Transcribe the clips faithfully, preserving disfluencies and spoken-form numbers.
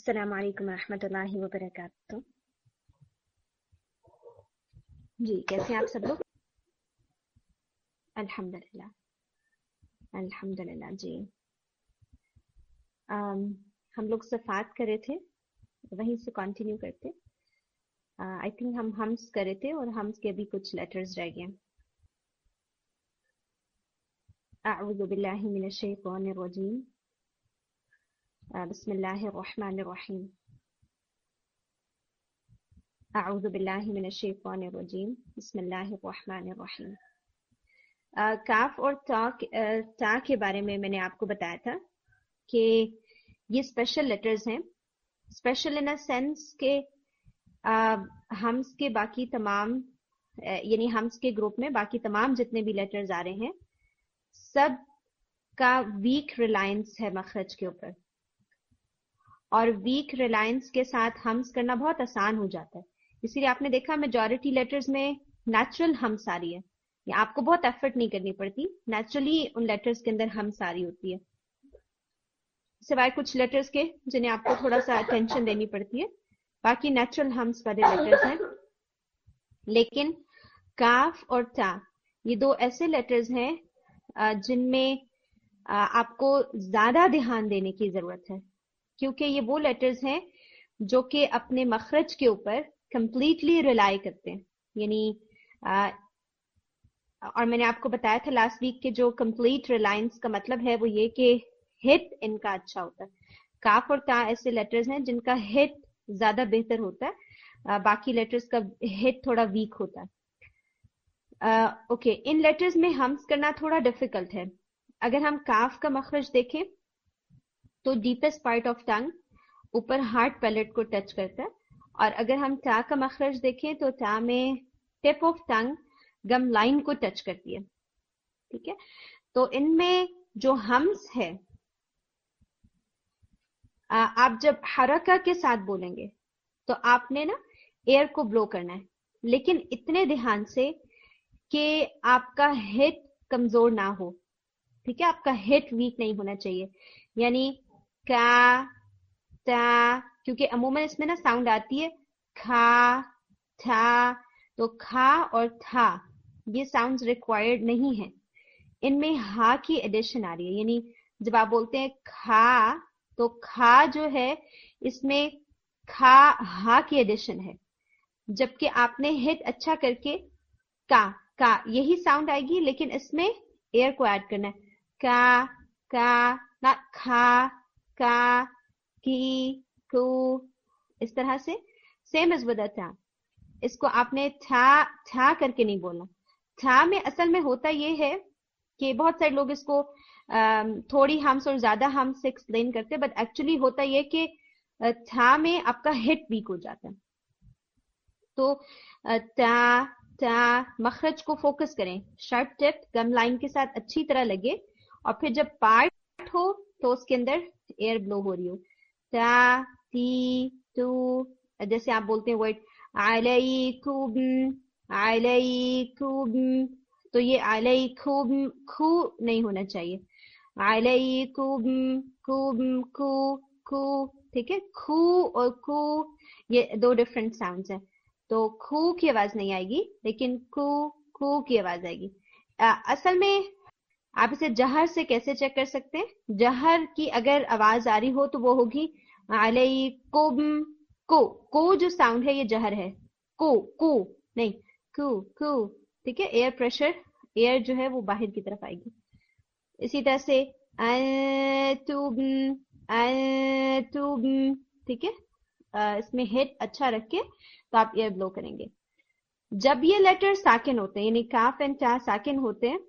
अस्सलाम वालेकुम रहमतुल्लाहि व बरकातुहू। जी कैसे हैं आप सब लोग? अल्हम्दुलिल्लाह अल्हम्दुलिल्लाह जी। um, हम लोग सफ़ात कर रहे थे, वहीं से कंटिन्यू करते। आई uh, थिंक हम हम्स कर रहे थे और हम्स के भी कुछ लेटर्स रह गए। अऊज़ु बिल्लाहि मिनश शैतानिर रजीम, बिस्मिल्लाहिर रहमानिर रहीम। अऊज़ु बिल्लाहि मिनश शैतानिर रजीम, बिस्मिल्लाहिर रहमानिर रहीम। काफ और ता ता के बारे में मैंने आपको बताया था कि ये स्पेशल लेटर्स हैं। स्पेशल इन अ सेंस के हम्स के बाकी तमाम यानी हम्स के ग्रुप में बाकी तमाम जितने भी लेटर्स आ रहे हैं सब का वीक रिलायंस है मखरज के ऊपर, और वीक रिलायंस के साथ हम्स करना बहुत आसान हो जाता है। इसीलिए आपने देखा मेजॉरिटी लेटर्स में नेचुरल हम्स आ रही है, या आपको बहुत एफर्ट नहीं करनी पड़ती, नेचुरली उन लेटर्स के अंदर हम्स आ रही होती है, सिवाय कुछ लेटर्स के जिन्हें आपको थोड़ा सा अटेंशन देनी पड़ती है। बाकी नेचुरल हम्स वाले लेटर्स हैं। लेकिन काफ और ता ये दो ऐसे लेटर्स हैं जिनमें आपको ज्यादा ध्यान देने की जरूरत है, क्योंकि ये वो लेटर्स हैं जो कि अपने मखरज के ऊपर कंप्लीटली रिलाई करते हैं। यानी और मैंने आपको बताया था लास्ट वीक के जो कंप्लीट रिलायंस का मतलब है वो ये कि हिट इनका अच्छा होता है। काफ और ता ऐसे लेटर्स हैं जिनका हिट ज्यादा बेहतर होता है, बाकी लेटर्स का हिट थोड़ा वीक होता है। ओके uh, okay, इन लेटर्स में हम्स करना थोड़ा डिफिकल्ट है। अगर हम काफ का मखरज देखें तो डीपेस्ट पार्ट ऑफ टंग ऊपर हार्ट पैलेट को टच करता है, और अगर हम ता का मखरज देखें तो ता में tip of tongue gum line को टच करती है। ठीक है, तो इनमें जो हम्स है आप जब हरका के साथ बोलेंगे तो आपने ना एयर को ब्लो करना है, लेकिन इतने ध्यान से कि आपका हिट कमजोर ना हो। ठीक है, आपका हिट वीक नहीं होना चाहिए। यानी का ता, क्योंकि अमूमन इसमें ना साउंड आती है खा था, तो खा और था ये साउंड्स रिक्वायर्ड नहीं है। इनमें हा की एडिशन आ रही है, यानी जब आप बोलते हैं खा तो खा जो है इसमें खा हा की एडिशन है, जबकि आपने हिट अच्छा करके का का यही साउंड आएगी, लेकिन इसमें एयर को ऐड करना है। का का ना खा का की कु, इस तरह से सेम एज विद था। इसको आपने था था करके नहीं बोलना। था में असल में होता ये है कि बहुत सारे लोग इसको थोड़ी हम्स और ज्यादा हम्स से एक्सप्लेन करते हैं, बट एक्चुअली होता ये कि था में आपका हिट वीक हो जाता है। तो ता ता मखरज को फोकस करें, शार्प टिप गम लाइन के साथ अच्छी तरह लगे, और फिर जब पार्ट हो तो उसके अंदर एयर ब्लो हो रही हो। ता ती तू, जैसे आप बोलते हैं वर्ड अलैकुम अलैकुम, तो ये अलैकुम खू नहीं होना चाहिए, अलैकुम कुम कु कु। ठीक है, खू और कु ये दो डिफरेंट साउंड्स हैं, तो खू की आवाज नहीं आएगी, लेकिन कु कु की आवाज आएगी। आ, असल में आप इसे जहर से कैसे चेक कर सकते हैं? जहर की अगर आवाज आ रही हो तो वो होगी अलैकुम को, को जो साउंड है ये जहर है, को को नहीं कु कु। ठीक है, एयर प्रेशर एयर जो है वो बाहर की तरफ आएगी। इसी तरह से तुम तुम, ठीक है, इसमें हिट अच्छा रख के तो आप एयर ब्लो करेंगे। जब ये लेटर साकिन होते हैं, यानी काफ एंड ता साकिन होते हैं,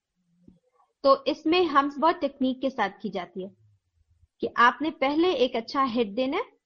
तो इसमें हम्स बहुत टेक्निक के साथ की जाती है कि आपने पहले एक अच्छा हिट देना है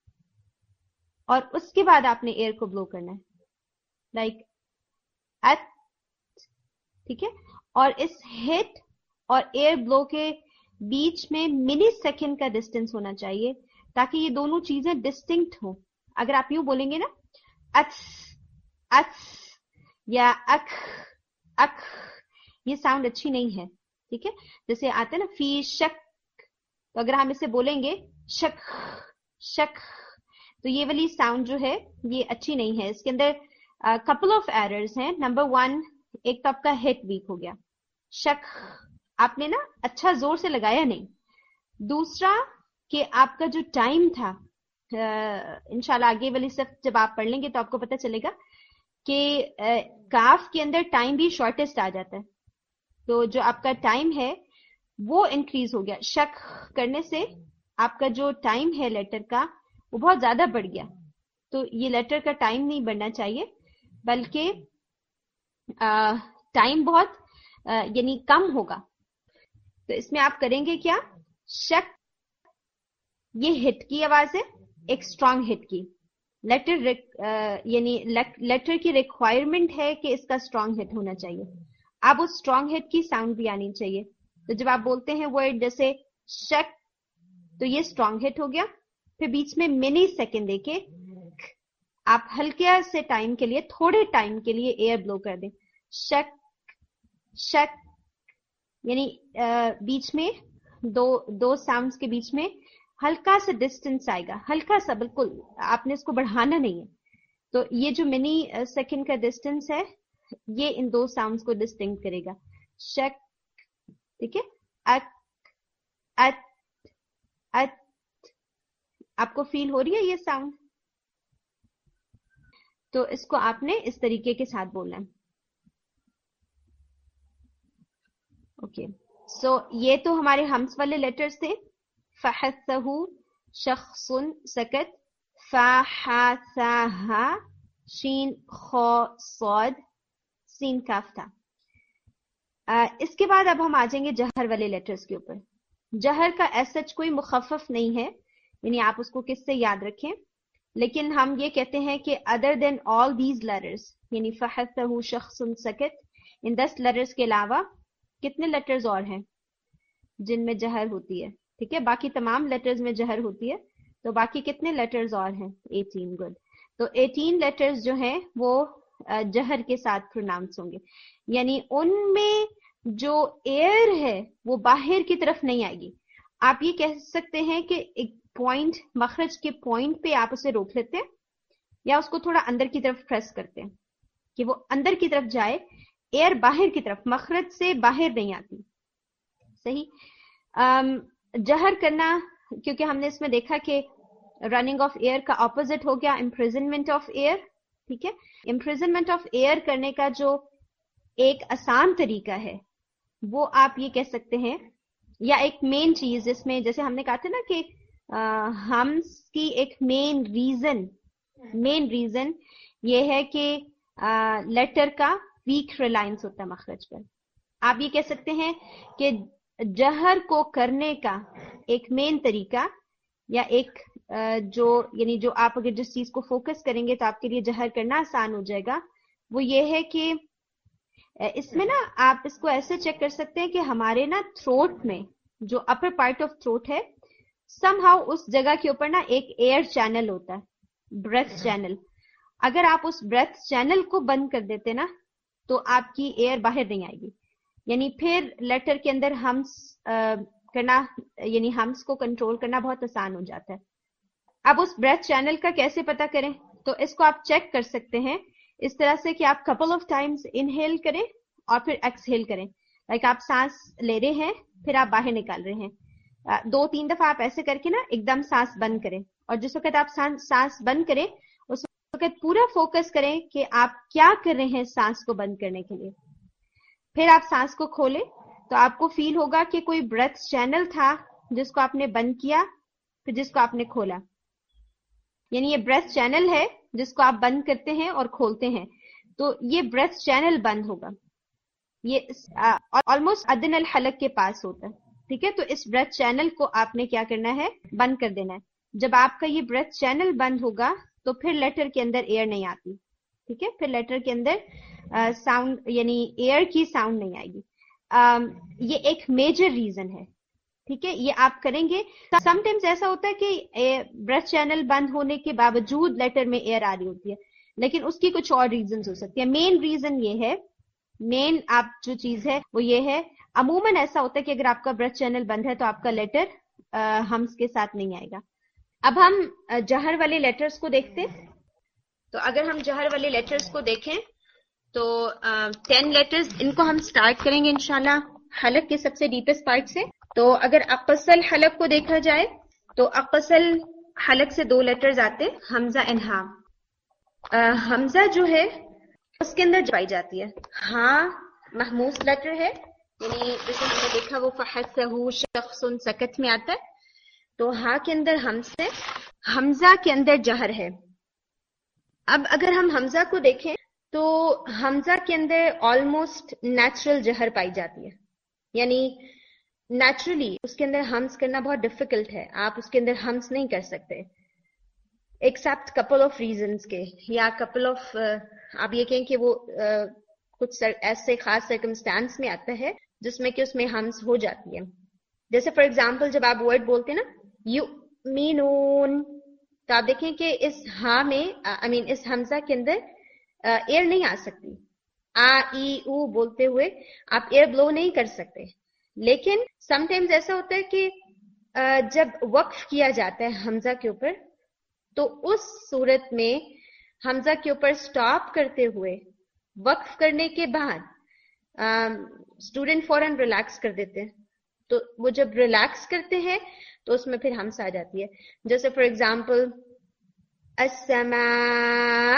और उसके बाद आपने एयर को ब्लो करना है, लाइक एट। ठीक है, और इस हिट और एयर ब्लो के बीच में मिनी सेकेंड का डिस्टेंस होना चाहिए, ताकि ये दोनों चीजें डिस्टिंक्ट हो। अगर आप यूं बोलेंगे ना अच अच या अख अख, ये साउंड अच्छी नहीं है। ठीक है, जैसे आते हैं ना फी शक, तो अगर हम इसे बोलेंगे शक शक। तो ये वाली साउंड जो है ये अच्छी नहीं है, इसके अंदर कपल ऑफ एरर्स हैं। नंबर वन, एक तो आपका हिट वीक हो गया, शक आपने ना अच्छा जोर से लगाया नहीं। दूसरा कि आपका जो टाइम था, इंशाल्लाह आगे वाली सब जब आप पढ़ लेंगे तो आपको पता चलेगा कि काफ के अंदर टाइम भी शॉर्टेस्ट आ जाता है, तो जो आपका टाइम है वो इंक्रीज हो गया। शक करने से आपका जो टाइम है लेटर का वो बहुत ज्यादा बढ़ गया। तो ये लेटर का टाइम नहीं बढ़ना चाहिए, बल्कि टाइम बहुत यानी कम होगा। तो इसमें आप करेंगे क्या, शक, ये हिट की आवाज है, एक स्ट्रांग हिट की। लेटर यानी लेटर की रिक्वायरमेंट है कि इसका स्ट्रांग हिट होना चाहिए। अब उस स्ट्रांग हिट की साउंड भी आनी चाहिए। तो जब आप बोलते हैं वर्ड जैसे शक, तो ये स्ट्रांग हिट हो गया। फिर बीच में मिनी सेकेंड देके आप हल्के से टाइम के लिए, थोड़े टाइम के लिए एयर ब्लो कर दें। शक शक यानी बीच में दो दो साउंड्स के बीच में हल्का सा डिस्टेंस आएगा, हल्का सा, बिल्कुल आपने इसको बढ़ाना नहीं है। तो ये जो मिनी सेकंड का डिस्टेंस है ये इन दो साउंड्स को डिस्टिंक्ट करेगा। शक, ठीक है। अट अट अट, आपको फील हो रही है ये साउंड? तो इसको आपने इस तरीके के साथ बोलना है। ओके, सो ये तो हमारे हम्स वाले लेटर्स थे। फहसहु, शख्सुन, सकत, फहासाहा, शीन, खो, सौद, सीन, काफ था। आ, इसके बाद अब हम आ जाएंगे जहर वाले लेटर्स के ऊपर। जहर का ऐसा कोई मुखफ़फ़ नहीं है, यानी आप उसको किससे याद रखें, लेकिन हम ये कहते हैं कि other than all these letters, यानी फहसहु, शख्सुन, सकत, इन दस लेटर्स के अलावा कितने लेटर्स और हैं जिनमें जहर होती है? ठीक है, बाकी तमाम लेटर्स में जहर होती है, तो बाकी कितने लेटर्स और हैं? एटीन। गुड। तो एटीन लेटर्स जो हैं वो जहर के साथ प्रोनाउंस होंगे, यानी उनमें जो एयर है वो बाहर की तरफ नहीं आएगी। आप ये कह सकते हैं कि एक पॉइंट, मखरज के पॉइंट पे आप उसे रोक लेते हैं या उसको थोड़ा अंदर की तरफ प्रेस करते हैं कि वो अंदर की तरफ जाए, एयर बाहर की तरफ, मखरज से बाहर नहीं आती। सही। आम, जहर करना, क्योंकि हमने इसमें देखा कि रनिंग ऑफ एयर का ऑपोजिट हो गया इम्प्रिजनमेंट ऑफ एयर। ठीक है, इम्प्रिजनमेंट ऑफ एयर करने का जो एक आसान तरीका है वो आप ये कह सकते हैं, या एक मेन चीज इसमें, जैसे हमने कहा था ना कि हम की एक मेन रीजन मेन रीजन ये है कि लेटर का वीक रिलायंस होता है मखरज पर। आप ये कह सकते हैं कि जहर को करने का एक मेन तरीका, या एक जो यानी जो आप अगर जिस चीज को फोकस करेंगे तो आपके लिए जहर करना आसान हो जाएगा, वो ये है कि इसमें ना आप इसको ऐसे चेक कर सकते हैं कि हमारे ना थ्रोट में जो अपर पार्ट ऑफ थ्रोट है, समहाउ उस जगह के ऊपर ना एक एयर चैनल होता है, ब्रेथ चैनल। अगर आप उस ब्रेथ चैनल को बंद कर देते ना तो आपकी एयर बाहर नहीं आएगी, यानी फिर लेटर के अंदर हम्स करना, यानी हम्स को कंट्रोल करना बहुत आसान हो जाता है। अब उस ब्रेथ चैनल का कैसे पता करें? तो इसको आप चेक कर सकते हैं इस तरह से कि आप कपल ऑफ टाइम्स इनहेल करें और फिर एक्सहेल करें। लाइक आप सांस ले रहे हैं फिर आप बाहर निकाल रहे हैं, दो तीन दफा आप ऐसे करके ना एकदम सांस बंद करें, और जिस वक्त आप सांस बंद करें उस वक्त पूरा फोकस करें कि आप क्या कर रहे हैं सांस को बंद करने के लिए। फिर आप सांस को खोलें तो आपको फील होगा कि कोई ब्रेथ चैनल था जिसको आपने बंद किया फिर जिसको आपने खोला, यानी ये ब्रेथ चैनल है जिसको आप बंद करते हैं और खोलते हैं, तो ये ब्रेथ चैनल बंद होगा। ये ऑलमोस्ट अदन अल हलक के पास होता है। ठीक है, तो इस ब्रेथ चैनल को आपने क्या करना है? बंद कर देना है। जब आपका ये ब्रेथ चैनल बंद होगा तो फिर लेटर के अंदर एयर नहीं आती। ठीक है, फिर लेटर के अंदर साउंड यानी एयर की साउंड नहीं आएगी। आ, ये एक मेजर रीजन है। ठीक है, ये आप करेंगे। समटाइम्स ऐसा होता है कि ब्रेथ चैनल बंद होने के बावजूद लेटर में एयर आ रही होती है, लेकिन उसकी कुछ और रीजन हो सकती है। मेन रीजन ये है, मेन आप जो चीज है वो ये है, अमूमन ऐसा होता है कि अगर आपका ब्रेथ चैनल बंद है तो आपका लेटर हम्स के साथ नहीं आएगा। اب ہم جہر والے لیٹرز کو دیکھتے ہیں. تو اگر ہم جہر والے لیٹرز کو دیکھیں تو ٹین لیٹرز ان کو ہم سٹارٹ کریں گے انشاءاللہ حلق کے سب سے ڈیپسٹ پارٹ سے. تو اگر اقصل حلق کو دیکھا جائے تو اقصل حلق سے دو لیٹرز آتے ہیں حمزہ اینڈ ہا. حمزہ جو ہے اس کے اندر پائی جاتی ہے. ہاں محموس لیٹر ہے، یعنی جیسے ہم نے دیکھا وہ فحسہ شخص سکت میں آتا ہے. تو ہاں کے اندر ہمز ہے، حمزہ کے اندر جہر ہے. اب اگر ہم حمزہ کو دیکھیں تو حمزہ کے اندر آلموسٹ نیچرل جہر پائی جاتی ہے، یعنی نیچرلی اس کے اندر ہمز کرنا بہت ڈیفیکلٹ ہے. آپ اس کے اندر ہمز نہیں کر سکتے ایکسپٹ کپل آف ریزنز کے، یا کپل آف آپ یہ کہیں کہ وہ uh, کچھ ایسے خاص سرکمسٹانس میں آتا ہے جس میں کہ اس میں ہمز ہو جاتی ہے. جیسے فار ایگزامپل جب آپ ورڈ بولتے ہیں نا یو مینون، تو آپ دیکھیں کہ اس ہاں میں آئی مین اس حمزہ کے اندر ایئر نہیں آ سکتی. آ ای او بولتے ہوئے آپ ایئر بلو نہیں کر سکتے. لیکن سم ٹائمز ایسا ہوتا ہے کہ جب وقف کیا جاتا ہے حمزہ کے اوپر تو اس صورت میں حمزہ کے اوپر سٹاپ کرتے ہوئے وقف کرنے کے بعد اسٹوڈنٹ فوراً ریلیکس کر دیتے ہیں. تو وہ جب ریلیکس کرتے ہیں تو اس میں پھر ہمز آ جاتی ہے. جیسے فار ایگزامپل السماء،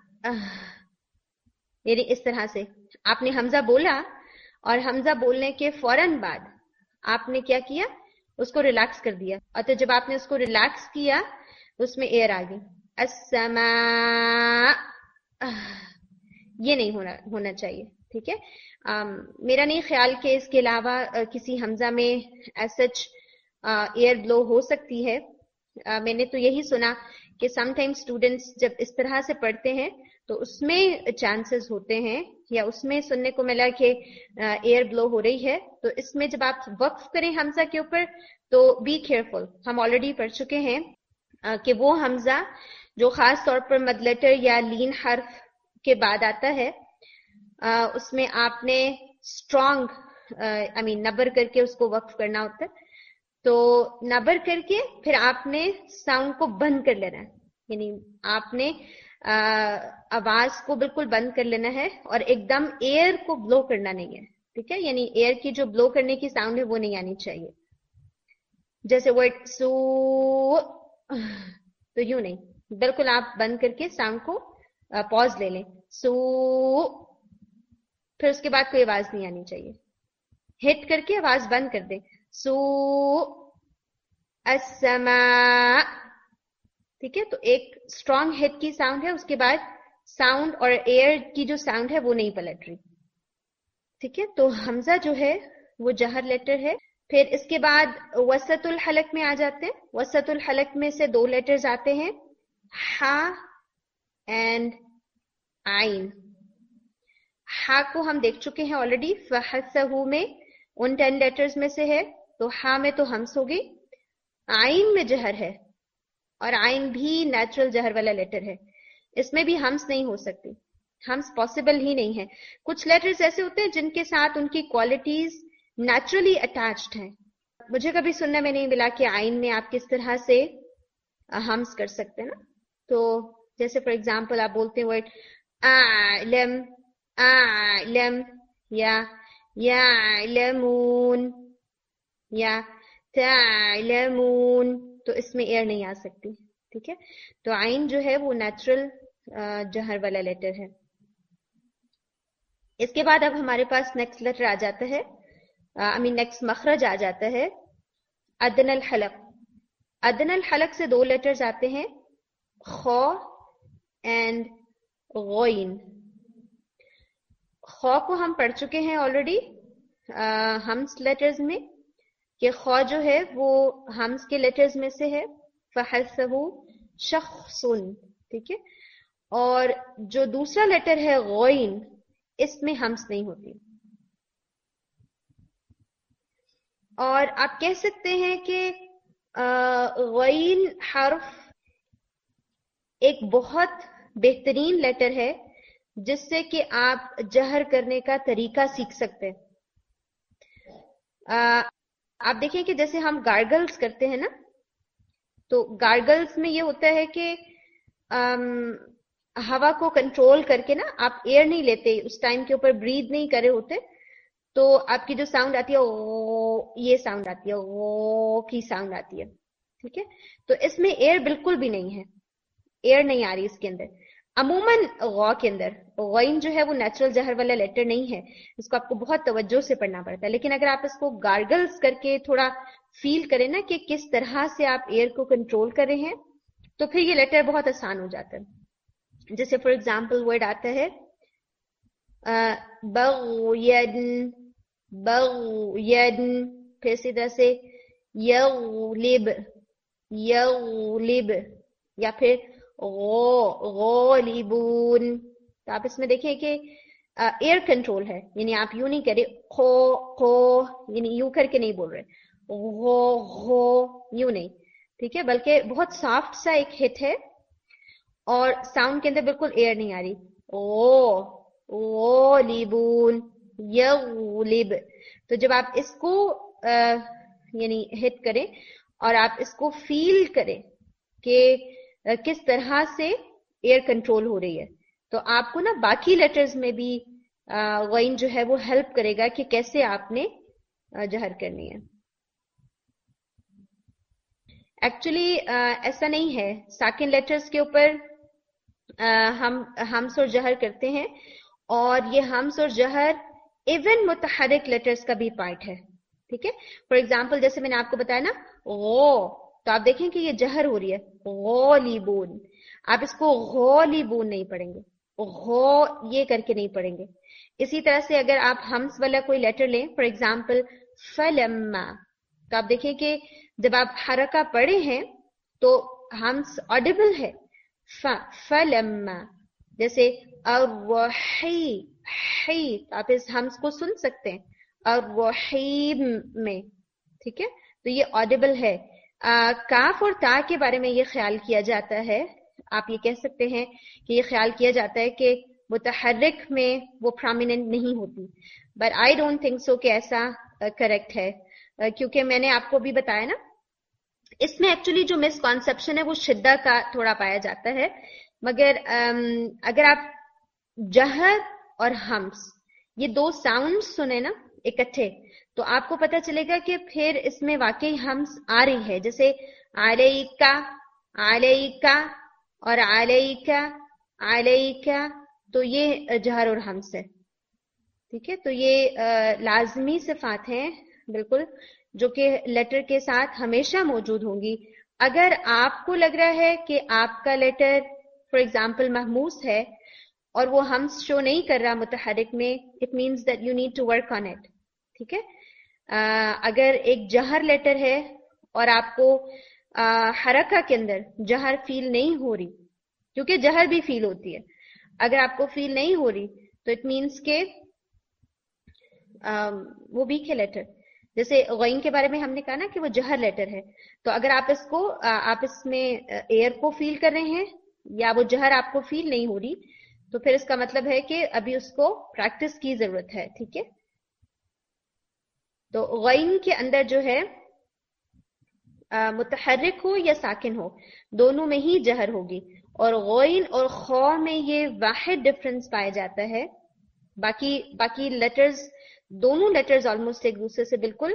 یعنی اس طرح سے آپ نے حمزہ بولا اور حمزہ بولنے کے فوراً بعد آپ نے کیا کیا، اس کو ریلیکس کر دیا. اور تو جب آپ نے اس کو ریلیکس کیا اس میں ایئر آ گئی. السماء، یہ نہیں ہونا ہونا چاہیے. ٹھیک ہے، um, میرا نہیں خیال کہ اس کے علاوہ uh, کسی حمزہ میں ایسچ ایئر بلو ہو سکتی ہے. uh, میں نے تو یہی سنا کہ سم ٹائم اسٹوڈینٹس جب اس طرح سے پڑھتے ہیں تو اس میں چانسز ہوتے ہیں، یا اس میں سننے کو ملا کہ ایئر بلو ہو رہی ہے. تو اس میں جب آپ وقف کریں حمزہ کے اوپر تو بی کیئرفل. ہم آلریڈی پڑھ چکے ہیں uh, کہ وہ حمزہ جو خاص طور پر مد لیٹر یا لین حرف کے بعد آتا ہے Uh, اس میں آپ نے اسٹرانگ آئی مین نبر کر کے اس کو وقف کرنا ہوتا ہے. تو نبر کر کے پھر آپ نے ساؤنڈ کو بند کر لینا ہے، یعنی آپ نے uh, آواز کو بالکل بند کر لینا ہے اور ایک دم ایئر کو بلو کرنا نہیں ہے. ٹھیک ہے، یعنی ایئر کی جو بلو کرنے کی ساؤنڈ ہے وہ نہیں آنی چاہیے. جیسے ورڈ سو، تو یوں نہیں، بالکل آپ بند کر کے ساؤنڈ کو پاز uh, لے لیں. سو، پھر اس کے بعد کوئی آواز نہیں آنی چاہیے. ہٹ کر کے آواز بند کر دیں. سو السماء. ٹھیک ہے، تو ایک اسٹرانگ ہٹ کی ساؤنڈ ہے، اس کے بعد ساؤنڈ اور ایئر کی جو ساؤنڈ ہے وہ نہیں پلٹ رہی. ٹھیک ہے، تو حمزہ جو ہے وہ جہر لیٹر ہے. پھر اس کے بعد وسط الحلق میں آ جاتے ہیں. وسط الحلق میں سے دو لیٹرز آتے ہیں، ہا اینڈ عین. ہا کو ہم دیکھ چکے ہیں آلریڈی، فحسہ میں ان ٹین لیٹرز میں سے ہے، تو ہا میں تو ہمس ہوگی. عین میں جہر ہے، اور عین بھی نیچرل جہر والا لیٹر ہے، اس میں بھی ہمس نہیں ہو سکتی، ہمس پاسبل ہی نہیں ہے. کچھ لیٹرز ایسے ہوتے ہیں جن کے ساتھ ان کی کوالٹیز نیچرلی اٹیچڈ ہیں. مجھے کبھی سننے میں نہیں ملا کہ عین میں آپ کس طرح سے ہمس کر سکتے ہیں نا. تو جیسے فار ایگزامپل آپ بولتے ہیں ورڈ اعلم، اعلم، یا یعلمون، یا تعلمون، تو اس میں ایئر نہیں آ سکتی. ٹھیک ہے، تو عین جو ہے وہ نیچرل جہر والا لیٹر ہے. اس کے بعد اب ہمارے پاس نیکسٹ لیٹر آ جاتا ہے، آئی مین نیکسٹ مخرج آ جاتا ہے ادنى الحلق. ادنى الحلق سے دو لیٹرز آتے ہیں، خو اینڈ غین. خو کو ہم پڑھ چکے ہیں آلریڈی ہمس لیٹرز میں کہ خو جو ہے وہ ہمس کے لیٹرز میں سے ہے، فحسہ شخص. ٹھیک ہے، اور جو دوسرا لیٹر ہے غین، اس میں ہمس نہیں ہوتی. اور آپ کہہ سکتے ہیں کہ غین حرف ایک بہت بہترین لیٹر ہے جس سے کہ آپ جہر کرنے کا طریقہ سیکھ سکتے ہیں. آپ دیکھیں کہ جیسے ہم گارگلز کرتے ہیں نا، تو گارگلز میں یہ ہوتا ہے کہ ہوا کو کنٹرول کر کے نا آپ ایئر نہیں لیتے اس ٹائم کے اوپر برید نہیں کرے ہوتے تو آپ کی جو ساؤنڈ آتی ہے وہ یہ ساؤنڈ آتی ہے وہ کی ساؤنڈ آتی ہے. ٹھیک ہے, تو اس میں ایئر بالکل بھی نہیں ہے, ایئر نہیں آ رہی اس کے اندر. عموماً غا کے اندر غین جو ہے وہ نیچرل جہر والا لیٹر نہیں ہے, اس کو آپ کو بہت توجہ سے پڑھنا پڑتا ہے. لیکن اگر آپ اس کو گارگلز کر کے تھوڑا فیل کریں نا کہ کس طرح سے آپ ایئر کو کنٹرول کر رہے ہیں تو پھر یہ لیٹر بہت آسان ہو جاتا ہے. جیسے فار ایگزامپل ورڈ آتا ہے بغین, بغین, پھر اسی طرح سے یغلب, یغلب, یا پھر غالبون. تو آپ اس میں دیکھیں کہ ایئر کنٹرول ہے, یعنی آپ یوں نہیں کرے خو خو, یعنی یوں کر کے نہیں بول رہے, غو غو یوں نہیں, ٹھیک ہے, بلکہ بہت سافٹ سا ایک ہٹ ہے اور ساؤنڈ کے اندر بالکل ایئر نہیں آ رہی. او غالبون, یغلب. تو جب آپ اس کو یعنی ہٹ کریں اور آپ اس کو فیل کریں کہ کس طرح سے ایئر کنٹرول ہو رہی ہے تو آپ کو نا باقی لیٹرز میں بھی غین جو ہے وہ ہیلپ کرے گا کہ کیسے آپ نے جہر کرنی ہے. ایکچولی ایسا نہیں ہے, ساکن لیٹرز کے اوپر ہم ہمس اور جہر کرتے ہیں اور یہ ہمس اور جہر ایون متحرک لیٹرز کا بھی پارٹ ہے. ٹھیک ہے, فار ایگزامپل جیسے میں نے آپ کو بتایا نا غو, تو آپ دیکھیں کہ یہ جہر ہو رہی ہے غالبون, آپ اس کو غالبون نہیں پڑھیں گے, غو یہ کر کے نہیں پڑھیں گے. اسی طرح سے اگر آپ ہمس والا کوئی لیٹر لیں فار ایگزامپل فلما, تو آپ دیکھیں کہ جب آپ حرکہ پڑھے ہیں تو ہمس آڈیبل ہے ف فلما, جیسے الرحی حی, آپ اس ہمس کو سن سکتے ہیں الرحیم میں. ٹھیک ہے, تو یہ آڈیبل ہے. کاف اور تا کے بارے میں یہ خیال کیا جاتا ہے, آپ یہ کہہ سکتے ہیں کہ یہ خیال کیا جاتا ہے کہ متحرک میں وہ پرومیننٹ نہیں ہوتی, but I don't think so کہ ایسا کریکٹ ہے, کیونکہ میں نے آپ کو بھی بتایا نا اس میں ایکچولی جو مس کانسیپشن ہے وہ شدہ کا تھوڑا پایا جاتا ہے. مگر اگر آپ جہر اور ہمس یہ دو ساؤنڈ سنیں نا اکٹھے تو آپ کو پتہ چلے گا کہ پھر اس میں واقعی ہمس آ رہی ہے, جیسے علیکا علیکا اور علیکا علیکا, تو یہ جہر اور ہمس ہے. ٹھیک ہے, تو یہ لازمی صفات ہیں بالکل جو کہ لیٹر کے ساتھ ہمیشہ موجود ہوں گی. اگر آپ کو لگ رہا ہے کہ آپ کا لیٹر فار ایگزامپل محموس ہے اور وہ ہمس شو نہیں کر رہا متحرک میں, it means that you need to work on it. ٹھیک ہے, اگر ایک جہر لیٹر ہے اور آپ کو حرکہ کے اندر جہر فیل نہیں ہو رہی, کیونکہ جہر بھی فیل ہوتی ہے, اگر آپ کو فیل نہیں ہو رہی تو اٹ مینس کہ وہ ویک ہے لیٹر. جیسے غین کے بارے میں ہم نے کہا نا کہ وہ جہر لیٹر ہے, تو اگر آپ اس کو آپ اس میں ایئر کو فیل کر رہے ہیں یا وہ جہر آپ کو فیل نہیں ہو رہی تو پھر اس کا مطلب ہے کہ ابھی اس کو پریکٹس کی ضرورت ہے. ٹھیک ہے, تو غین کے اندر جو ہے متحرک ہو یا ساکن ہو دونوں میں ہی جہر ہوگی, اور غین اور خو میں یہ واحد ڈفرنس پایا جاتا ہے. باقی باقی لیٹرز دونوں لیٹرز آلموسٹ ایک دوسرے سے بالکل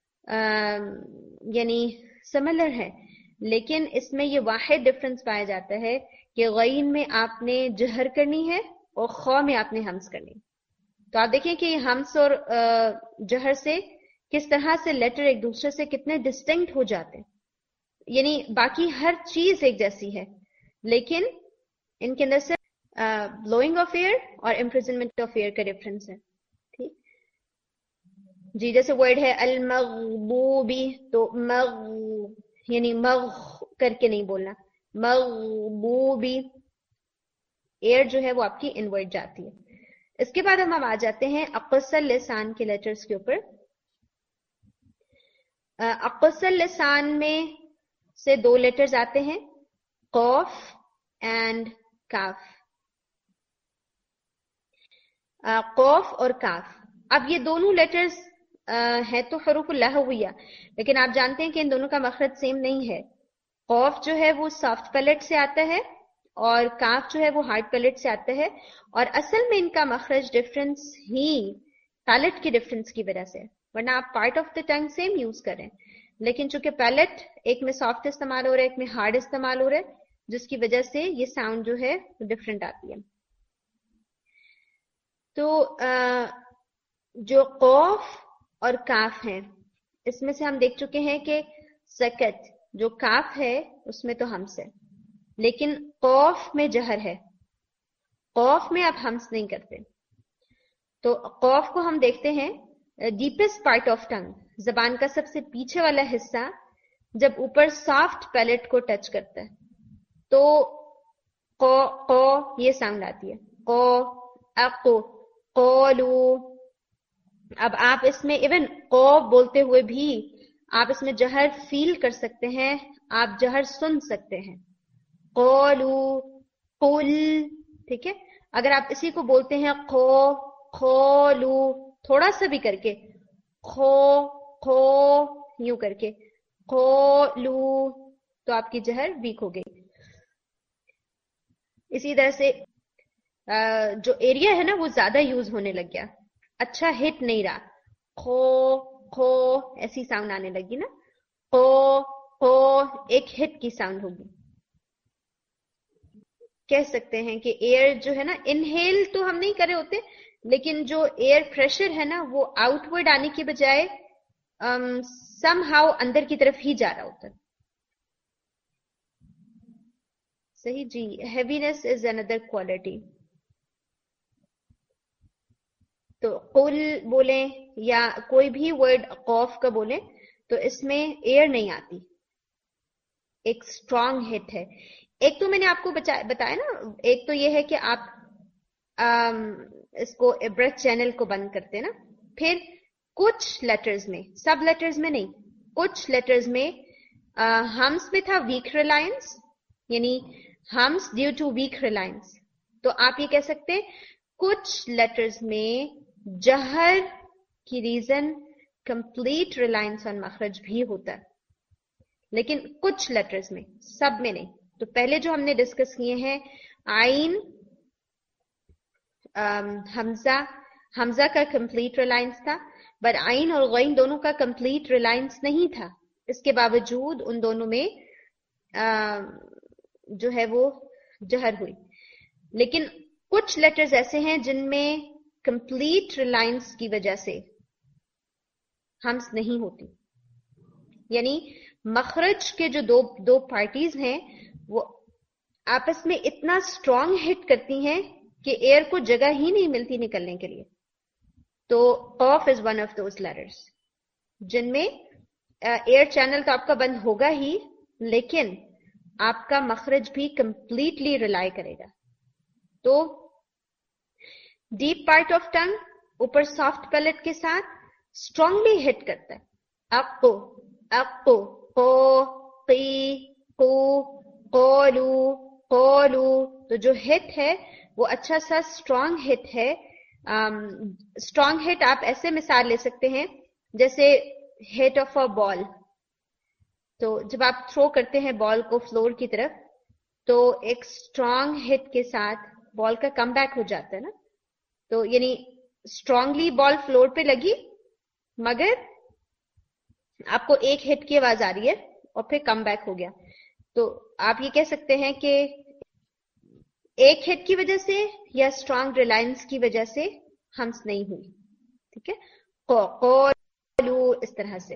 یعنی سملر ہے, لیکن اس میں یہ واحد ڈفرنس پایا جاتا ہے کہ غین میں آپ نے جہر کرنی ہے اور خو میں آپ نے ہمس کرنی. تو آپ دیکھیں کہ ہمس اور جہر سے کس طرح سے لیٹر ایک دوسرے سے کتنے ڈسٹنکٹ ہو جاتے ہیں, یعنی باقی ہر چیز ایک جیسی ہے لیکن ان کے اندر سے بلوئنگ آف ایئر اور امپریزنمنٹ آف ایئر کا ڈفرنس ہے. ٹھیک جی, جیسے ورڈ ہے المغبوبی, تو مغ یعنی مغ کر کے نہیں بولنا, مغبوبی, ایئر جو ہے وہ آپ کی انورٹ جاتی ہے. اس کے بعد ہم آ جاتے ہیں اقصر لسان کے لیٹرز کے اوپر. اقصر لسان میں سے دو لیٹرز آتے ہیں, قوف اینڈ کاف. قوف اور کاف, اب یہ دونوں لیٹرز ہیں تو حروف اللغویہ, لیکن آپ جانتے ہیں کہ ان دونوں کا مخرج سیم نہیں ہے. قوف جو ہے وہ سافٹ پیلٹ سے آتا ہے اور کاف جو ہے وہ ہارڈ پیلٹ سے آتا ہے, اور اصل میں ان کا مخرج ڈفرنس ہی پیلٹ کے ڈفرنس کی وجہ سے, ورنہ آپ part of the tongue same use کریں, لیکن چونکہ پیلٹ ایک میں سافٹ استعمال ہو رہا ہے ایک میں ہارڈ استعمال ہو رہا ہے, جس کی وجہ سے یہ ساؤنڈ جو ہے ڈفرنٹ آتی ہے. تو جو قوف اور کاف ہیں اس میں سے ہم دیکھ چکے ہیں کہ سکت جو کاف ہے اس میں تو ہمس ہے, لیکن قوف میں جہر ہے, قوف میں آپ ہمس نہیں کرتے. تو قوف کو ہم دیکھتے ہیں ڈیپسٹ پارٹ آف ٹنگ, زبان کا سب سے پیچھے والا حصہ جب اوپر سافٹ پیلٹ کو ٹچ کرتا ہے تو قو قو یہ ساؤنڈ آتی ہے, قو اقو قولو. اب آپ اس میں ایون قو بولتے ہوئے بھی آپ اس میں جہر فیل کر سکتے ہیں, آپ جہر سن سکتے ہیں. قولو قل, ٹھیک ہے. اگر آپ اسی کو بولتے ہیں قو قولو تھوڑا سا بھی کر کے, خو خو یوں کر کے قولو, تو آپ کی جہر ویک ہو گئی. اسی طرح سے جو ایریا ہے نا وہ زیادہ یوز ہونے لگ گیا, اچھا ہٹ نہیں رہا, کھو کھو ایسی ساؤنڈ آنے لگی نا, کو کو ایک ہٹ کی ساؤنڈ ہوگی. کہہ سکتے ہیں کہ ایئر جو ہے نا انہیل تو ہم نہیں کرے ہوتے, لیکن جو ایئر پریشر ہے نا وہ آؤٹ ورڈ آنے کی بجائے سم ہاؤ اندر کی طرف ہی جا رہا ہوتا ہے. صحیح جی. ہیوینس از اندر کوالٹی. تو قل بولیں یا کوئی بھی ورڈ قوف کا بولیں تو اس میں ایئر نہیں آتی, ایک اسٹرانگ ہٹ ہے. ایک تو میں نے آپ کو بتایا نا, ایک تو یہ ہے کہ آپ آم, اس کو بریتھ چینل کو بند کرتے ہیں نا, پھر کچھ لیٹرز میں, سب لیٹرز میں نہیں, کچھ لیٹرز میں ہمس میں تھا ویک ریلائنس, یعنی hums due to weak reliance. تو آپ یہ کہہ سکتے کچھ لیٹرز میں جہر کی ریزن کمپلیٹ ریلائنس آن مخرج بھی ہوتا ہے, لیکن کچھ لیٹرز میں, سب میں نہیں. تو پہلے جو ہم نے ڈسکس کیے ہیں آئین, حمزہ, حمزہ کا کمپلیٹ ریلائنس تھا, بٹ آئین اور غین دونوں کا کمپلیٹ ریلائنس نہیں تھا. اس کے باوجود ان دونوں میں جو ہے وہ جہر ہوئی. لیکن کچھ لیٹرز ایسے ہیں جن میں کمپلیٹ ریلائنس کی وجہ سے ہمس نہیں ہوتی, یعنی مخرج کے جو دو دو پارٹیز ہیں وہ آپس میں اتنا اسٹرانگ ہٹ کرتی ہیں کہ ایئر کو جگہ ہی نہیں ملتی نکلنے کے لیے. تو قوف is one of those letters جن میں ایئر چینل تو آپ کا بند ہوگا ہی, لیکن آپ کا مخرج بھی کمپلیٹلی ریلائی کرے گا. تو ڈیپ پارٹ آف ٹنگ اوپر سافٹ پیلٹ کے ساتھ اسٹرانگلی ہٹ کرتا ہے. اقو اقو قو قی قو قولو قولو. تو جو ہٹ ہے وہ اچھا سا اسٹرانگ ہٹ ہے. اسٹرانگ ہٹ آپ ایسے مثال لے سکتے ہیں جیسے ہٹ آف اے بال. تو جب آپ تھرو کرتے ہیں بال کو فلور کی طرف تو ایک اسٹرانگ ہٹ کے ساتھ بال کا کم بیک ہو جاتا ہے نا. تو یعنی اسٹرانگلی بال فلور پہ لگی مگر آپ کو ایک ہٹ کی آواز آ رہی ہے اور پھر کم بیک ہو گیا. تو آپ یہ کہہ سکتے ہیں کہ ایک ہٹ کی وجہ سے یا اسٹرانگ ریلائنس کی وجہ سے ہمس نہیں ہوئی. ٹھیک ہے, قولو اس طرح سے.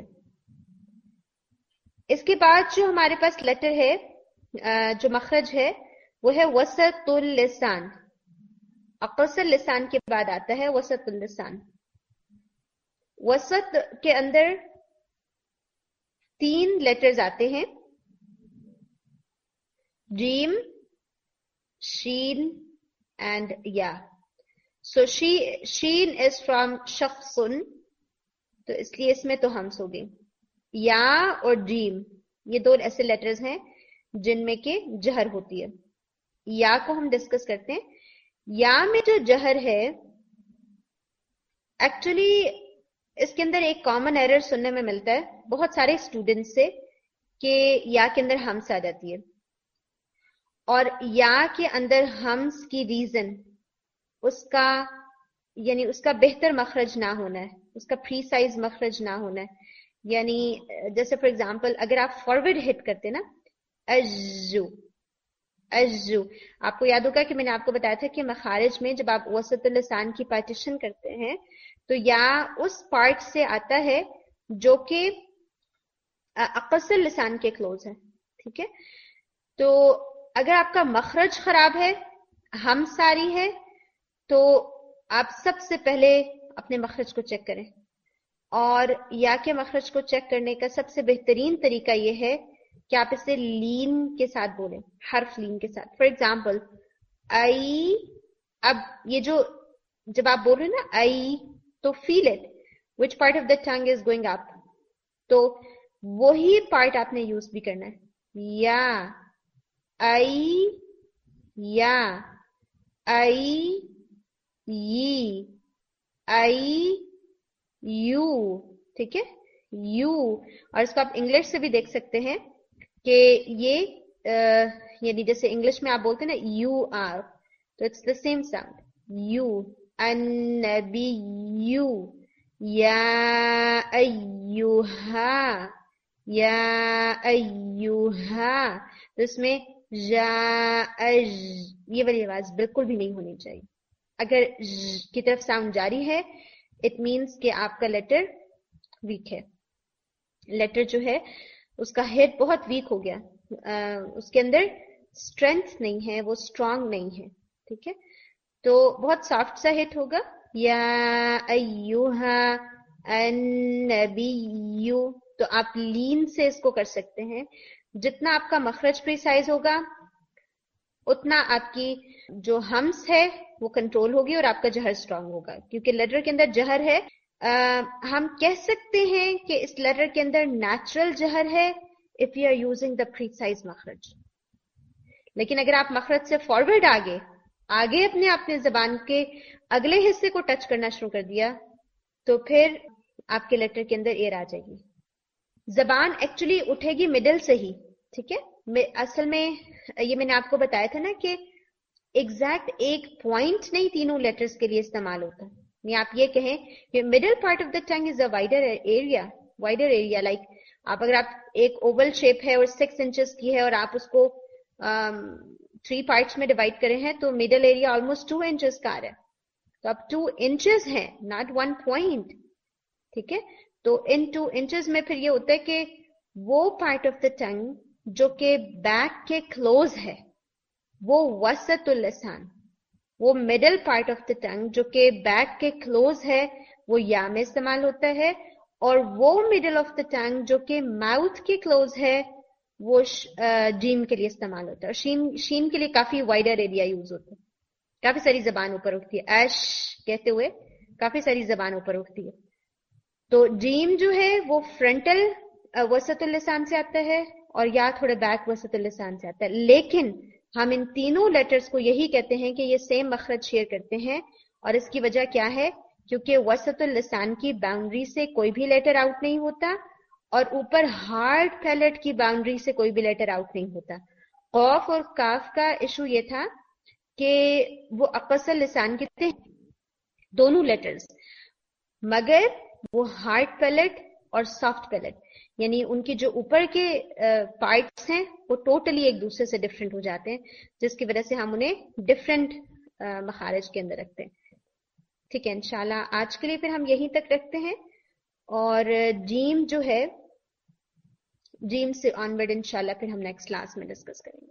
اس کے بعد جو ہمارے پاس لیٹر ہے جو مخرج ہے وہ ہے وسط اللسان. اقصر لسان کے بعد آتا ہے وسط اللسان. وسط کے اندر تین لیٹرز آتے ہیں, جیم, شین اینڈ یا. سو شین از فرام شخصن, تو اس لیے اس میں تو ہمس ہو گئی. یا اور جیم یہ دو ایسے لیٹرز ہیں جن میں کہ جہر ہوتی ہے. یا کو ہم ڈسکس کرتے ہیں. یا میں جو جہر ہے ایکچولی اس کے اندر ایک کامن ایرر سننے میں ملتا ہے بہت سارے اسٹوڈنٹ سے کہ یا کے اندر ہمس آ جاتی ہے، اور یا کے اندر ہمس کی ریزن اس کا یعنی اس کا بہتر مخرج نہ ہونا ہے، اس کا پری سائز مخرج نہ ہونا ہے. یعنی جیسے فار ایگزامپل اگر آپ فارورڈ ہٹ کرتے نا اجو اجو، آپ کو یاد ہوگا کہ میں نے آپ کو بتایا تھا کہ مخارج میں جب آپ وسط اللسان کی پارٹیشن کرتے ہیں تو یا اس پارٹ سے آتا ہے جو کہ اقصر لسان کے کلوز ہے. ٹھیک ہے، تو اگر آپ کا مخرج خراب ہے، ہم ساری ہے، تو آپ سب سے پہلے اپنے مخرج کو چیک کریں. اور یا کے مخرج کو چیک کرنے کا سب سے بہترین طریقہ یہ ہے کہ آپ اسے لین کے ساتھ بولیں، حرف لین کے ساتھ. فار ایگزامپل آئی، اب یہ جو جب آپ بول رہے ہیں نا آئی، تو feel it which part of the tongue is going up, تو وہی پارٹ آپ نے یوز بھی کرنا ہے. یا آئی، یا آئی، یی، آئی، یو. ٹھیک ہے، یو. اور اس کو آپ انگلش سے بھی دیکھ سکتے ہیں کہ یہ یعنی جیسے انگلش میں آپ بولتے ہیں نا یو آر، تو it's the same sound you. النبی یو، یا ایوہا، یا ایوہا. تو اس میں جا اج، یہ والی آواز بالکل بھی نہیں ہونی چاہیے. اگر ج کی طرف ساؤنڈ جاری ہے اٹ مینس کہ آپ کا لیٹر ویک ہے، لیٹر جو ہے اس کا ہیڈ بہت ویک ہو گیا، اس کے اندر اسٹرینتھ نہیں ہے، وہ اسٹرانگ نہیں ہے. ٹھیک ہے، تو بہت سافٹ سا ہٹ ہوگا. یا ایوہا النبی، تو آپ لین سے اس کو کر سکتے ہیں. جتنا آپ کا مخرج پریسائز ہوگا اتنا آپ کی جو ہمس ہے وہ کنٹرول ہوگی اور آپ کا جہر اسٹرانگ ہوگا، کیونکہ لیٹر کے اندر جہر ہے. آ, ہم کہہ سکتے ہیں کہ اس لیٹر کے اندر نیچرل جہر ہے if you are using the precise مخرج. لیکن اگر آپ مخرج سے فارورڈ آگے آگے اپنے اپنے زبان کے اگلے حصے کو ٹچ کرنا شروع کر دیا تو پھر آپ کے لیٹر کے اندر ایئر آ جائے گی. زبان ایکچولی اٹھے گی مڈل سے ہی. ٹھیک ہے، اصل میں یہ میں نے آپ کو بتایا تھا نا کہ ایگزیکٹ ایک پوائنٹ نہیں تینوں لیٹرز کے لیے استعمال ہوتا ہے. یعنی آپ یہ کہیں کہ middle part of the tongue is a wider area, wider area like آپ اگر آپ ایک اوول شیپ ہے اور سکس انچز کی ہے اور آپ اس کو تھری um, پارٹس میں ڈیوائڈ کرے ہیں تو middle area almost two inches کا آ رہا ہے. تو اب ٹو انچز ہیں ناٹ ون پوائنٹ. ٹھیک ہے، تو ان ٹو انچز میں پھر یہ ہوتا ہے کہ وہ پارٹ آف دا ٹنگ جو کہ بیک کے کلوز ہے وہ وسط اللسان، وہ middle part of the tongue جو کہ بیک کے کلوز ہے وہ یا میں استعمال ہوتا ہے، اور وہ مڈل آف دا ٹنگ جو کہ ماؤتھ کے کلوز ہے وہ جیم کے لیے استعمال ہوتا ہے. اور شین شین کے لیے کافی وائڈر ایریا یوز ہوتا ہے. کافی ساری زبان اوپر اٹھتی ہے، ایش کہتے ہوئے کافی ساری زبان اوپر اٹھتی ہے. تو جیم جو ہے وہ فرنٹل وسط اللسان سے آتا ہے اور یا تھوڑے بیک وسط اللسان سے آتا ہے. لیکن ہم ان تینوں لیٹرز کو یہی کہتے ہیں کہ یہ سیم مخرج شیئر کرتے ہیں. اور اس کی وجہ کیا ہے؟ کیونکہ وسط اللسان کی باؤنڈری سے کوئی بھی لیٹر آؤٹ نہیں ہوتا اور اوپر ہارڈ پیلٹ کی باؤنڈری سے کوئی بھی لیٹر آؤٹ نہیں ہوتا. قوف اور کاف کا ایشو یہ تھا کہ وہ اقصر لسان کے تھے دونوں لیٹرز، مگر وہ ہارڈ پیلٹ اور سافٹ پیلٹ یعنی ان کی جو اوپر کے پارٹس ہیں وہ ٹوٹلی ایک دوسرے سے ڈفرینٹ ہو جاتے ہیں، جس کی وجہ سے ہم انہیں ڈفرینٹ مخارج کے اندر رکھتے ہیں. ٹھیک ہے، انشاءاللہ آج کے لیے پھر ہم یہیں تک رکھتے ہیں، اور جیم جو ہے جیم سے آنورڈ انشاءاللہ پھر ہم نیکسٹ کلاس میں ڈسکس کریں گے.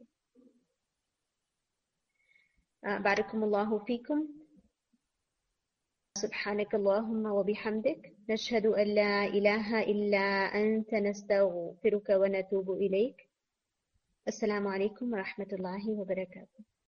بارکم اللہ فیکم. سبحانك اللهم وبحمدك نشهد أن لا إله إلا أنت نستغفرك ونتوب إليك. السلام عليكم ورحمة الله وبركاته.